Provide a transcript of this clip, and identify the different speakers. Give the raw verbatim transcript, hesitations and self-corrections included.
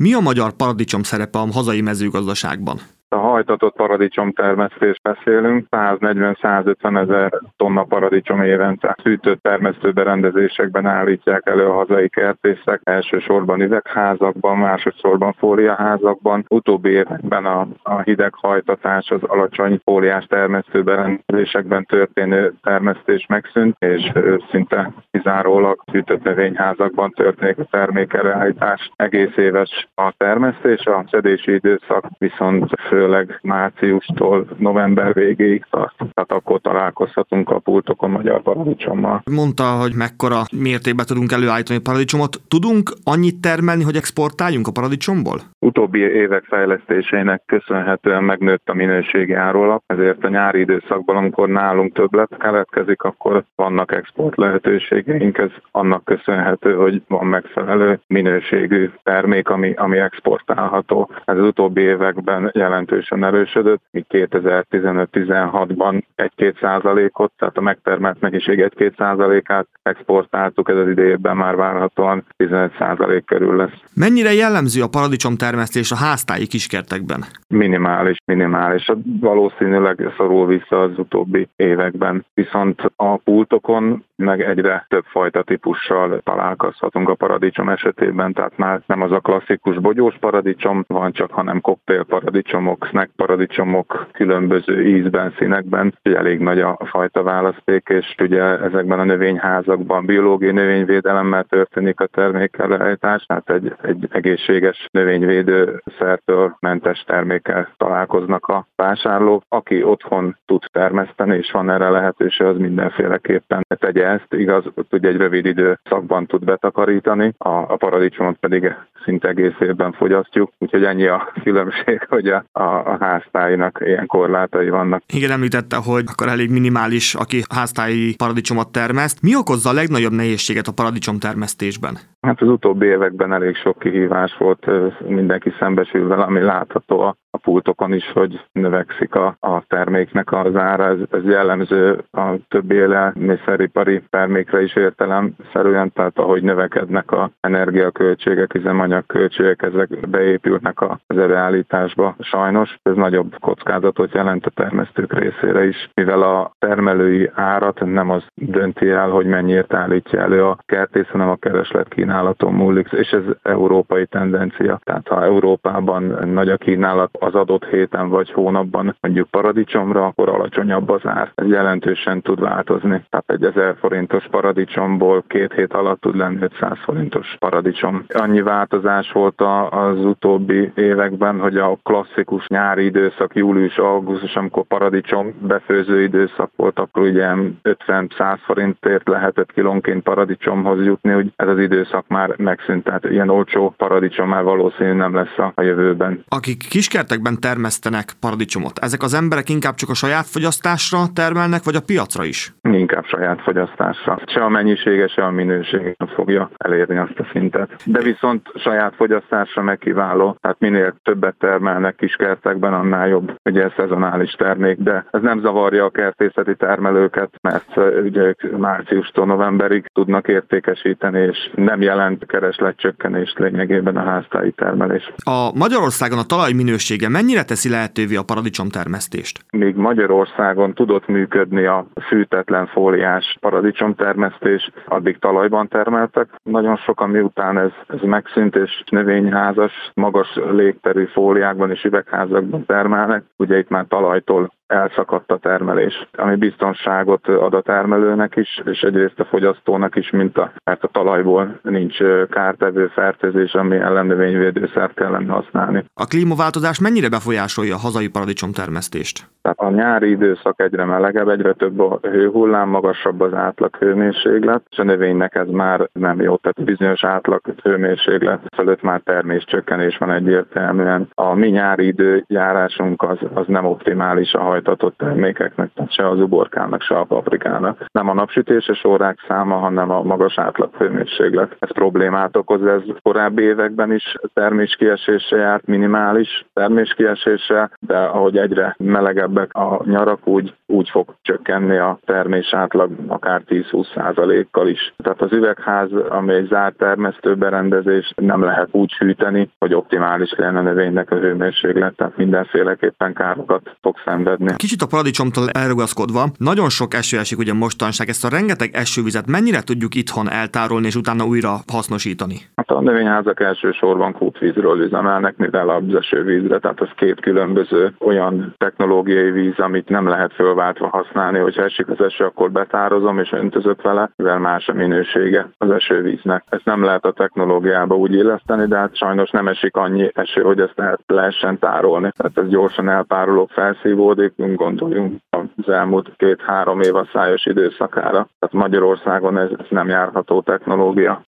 Speaker 1: Mi a magyar paradicsom szerepe a hazai mezőgazdaságban?
Speaker 2: A hajtatott paradicsomtermesztést beszélünk, száznegyven-százötven ezer tonna paradicsom évente fűtött termesztőberendezésekben állítják elő a hazai kertészek, elsősorban üvegházakban, másodszorban fóliaházakban. Utóbbi években a, a hideghajtatás, az alacsony fóliás termesztőberendezésekben történő termesztés megszűnt, és szinte kizárólag fűtött növényházakban történik a termékelőállítás. Egész éves a termesztés, a szedési időszak viszont főleg márciustól november végéig tart. Tehát akkor találkozhatunk a pultokon magyar paradicsommal.
Speaker 1: Mondta, hogy mekkora mértékben tudunk előállítani paradicsomot. Tudunk annyit termelni, hogy exportáljunk a paradicsomból?
Speaker 2: Utóbbi évek fejlesztésének köszönhetően megnőtt a minőségi árólap, ezért a nyári időszakban, amikor nálunk többlet keletkezik, akkor vannak export lehetőségeink. Ez annak köszönhető, hogy van megfelelő minőségű termék, ami, ami exportálható. Ez az utóbbi években jelentősen erősödött, míg kétezer-tizenöt-tizenhatban egy-két százalékot, tehát a megtermelt mennyiség egy-két százalékát exportáltuk, ez az idejében már várhatóan tizenöt százalék körül lesz.
Speaker 1: Mennyire jellemző a paradicsom termesztés a háztáji kiskertekben?
Speaker 2: Minimális, minimális. Valószínűleg szorul vissza az utóbbi években. Viszont a pultokon meg egyre több fajta típussal találkozhatunk a paradicsom esetében, tehát már nem az a klasszikus bogyós paradicsom van csak, hanem koktél paradicsomok, snack paradicsomok, különböző ízben, színekben. Ugye elég nagy a fajta választék, és ugye ezekben a növényházakban biológiai növényvédelemmel történik a termékelőállítás, tehát egy, egy egészséges növényvédőszertől mentes termékkel találkoznak a vásárlók. Aki otthon tud termeszteni, és van erre lehetőség, az mindenféleképpen tegye ezt. Igaz, ugye egy rövid időszakban tud betakarítani, a, a paradicsomot pedig szinte egész évben fogyasztjuk, úgyhogy ennyi a különbség, hogy a, a, a háztáinak ilyen korlátai vannak.
Speaker 1: Igen, említette, hogy akkor elég minimális, aki háztáji paradicsomot termeszt. Mi okozza a legnagyobb nehézséget a paradicsom termesztésben?
Speaker 2: Hát az utóbbi években elég sok kihívás volt, mindenki szembesül vele, ami látható a, a pultokon is, hogy növekszik a, a terméknek az ára. Ez, ez jellemző a többi élelmiszeripari termékre is értelemszerűen, tehát ahogy növekednek az energiaköltségek, üzemanyagköltségek, ezek beépülnek az előállításba. Sajnos ez nagyobb kockázatot jelent a termesztők részére is, mivel a termelői árat nem az dönti el, hogy mennyiért állítja elő a kertész, hanem a kereslet kínálaton múlik, és ez európai tendencia. Tehát ha Európában nagy a kínálat az adott héten vagy hónapban mondjuk paradicsomra, akkor alacsonyabb az ár. Ez jelentősen tud változni. Tehát egy ezer forintos paradicsomból két hét alatt tud lenni ötszáz forintos paradicsom. Annyi változás volt az utóbbi években, hogy a klasszikus nyári időszak, július-augusztus, amikor paradicsom befőző időszak volt, akkor ugye ötven-száz forintért lehetett kilónként paradicsomhoz jutni, hogy ez az időszak már megszűnt, tehát ilyen olcsó paradicsom már valószínű nem lesz a jövőben.
Speaker 1: Akik kiskertekben termesztenek paradicsomot, ezek az emberek inkább csak a saját fogyasztásra termelnek, vagy a piacra is?
Speaker 2: Inkább saját fogyasztásra. Se a mennyisége, se a minősége fogja elérni azt a szintet. De viszont saját fogyasztásra meg kiváló, tehát minél többet termelnek kiskertekben, annál jobb. Ugye ez szezonális termék, de ez nem zavarja a kertészeti termelőket, mert ugye ők márciustól novemberig tudnak értékesíteni, és nem jelent keresletcsökkenést lényegében a háztáji termelés.
Speaker 1: A Magyarországon a talaj minősége mennyire teszi lehetővé a paradicsom termesztést?
Speaker 2: Míg Magyarországon tudott működni a fűtetlen fóliás paradicsom termesztés, addig talajban termeltek. Nagyon sokan, miután ez, ez megszűnt, és növényházas, magas légterű fóliákban és üvegházakban termelnek, ugye itt már talajtól elszakadt a termelés, ami biztonságot ad a termelőnek is, és egyrészt a fogyasztónak is, mint a, mert a talajból nincs kártevő fertőzés, ami ellen növényvédőszert kellene használni.
Speaker 1: A klímaváltozás mennyire befolyásolja a hazai paradicsom termesztést?
Speaker 2: Tehát a nyári időszak egyre melegebb, egyre több a hőhullám, magasabb az átlag hőmérséklet, és a növénynek ez már nem jó, tehát bizonyos átlag hőmérséklet fölött már terméscsökkenés van egyértelműen. A mi nyári időjárásunk az, az nem optimális a hajtatott termékeknek, tehát se az uborkának, se a paprikának. Nem a napsütéses órák száma, hanem a magas átlag hőmérséklet. Ez problémát okoz, ez korábbi években is terméskiesése járt, minimális terméskiesése, de ahogy egyre melegebb hűvösebbek a nyarak, úgy, úgy fog csökkenni a termés átlag akár tíz-húsz százalékkal is. Tehát az üvegház, ami egy zárt termesztő berendezés, nem lehet úgy hűteni, hogy optimális legyen a növénynek a hőmérséklet, tehát mindenféleképpen károkat fog szenvedni.
Speaker 1: Kicsit a paradicsomtól elrugaszkodva, nagyon sok eső esik ugye mostanság, ezt a rengeteg esővizet mennyire tudjuk itthon eltárolni és utána újra hasznosítani?
Speaker 2: Hát a növényházak elsősorban kútvízről üzemelnek, mivel az esővízre, tehát az két különböző olyan technológiai víz, amit nem lehet fölváltva használni, hogyha esik az eső, akkor betározom és öntözök vele, mivel más a minősége az esővíznek. Ezt nem lehet a technológiába úgy illeszteni, de hát sajnos nem esik annyi eső, hogy ezt el lehessen tárolni. Tehát ez gyorsan elpároló, felszívódik, gondoljunk az elmúlt két-három év a szájos időszakára. Tehát Magyarországon ez, ez nem járható technológia.